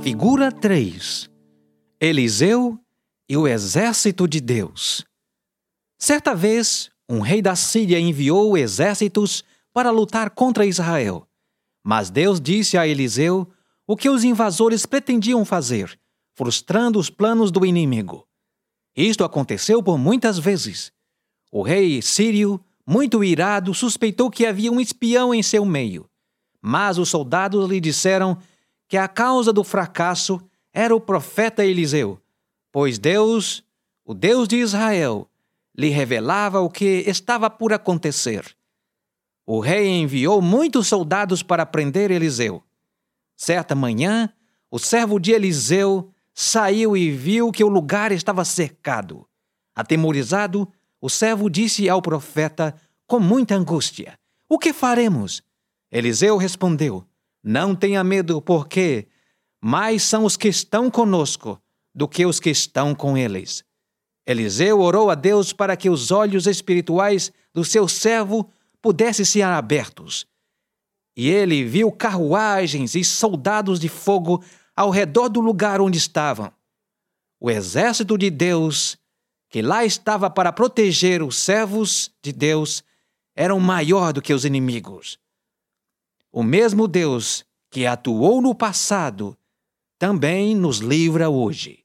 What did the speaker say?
Figura 3. Eliseu e o exército de Deus. Certa vez, um rei da Síria enviou exércitos para lutar contra Israel. Mas Deus disse a Eliseu o que os invasores pretendiam fazer, frustrando os planos do inimigo. Isto aconteceu por muitas vezes. O rei sírio, muito irado, suspeitou que havia um espião em seu meio. Mas os soldados lhe disseram que a causa do fracasso era o profeta Eliseu, pois Deus, o Deus de Israel, lhe revelava o que estava por acontecer. O rei enviou muitos soldados para prender Eliseu. Certa manhã, o servo de Eliseu saiu e viu que o lugar estava cercado. Atemorizado, o servo disse ao profeta com muita angústia: "O que faremos?" Eliseu respondeu: "Não tenha medo, porque mais são os que estão conosco do que os que estão com eles." Eliseu orou a Deus para que os olhos espirituais do seu servo pudessem ser abertos. E ele viu carruagens e soldados de fogo ao redor do lugar onde estavam. O exército de Deus, que lá estava para proteger os servos de Deus, era maior do que os inimigos. O mesmo Deus que atuou no passado também nos livra hoje.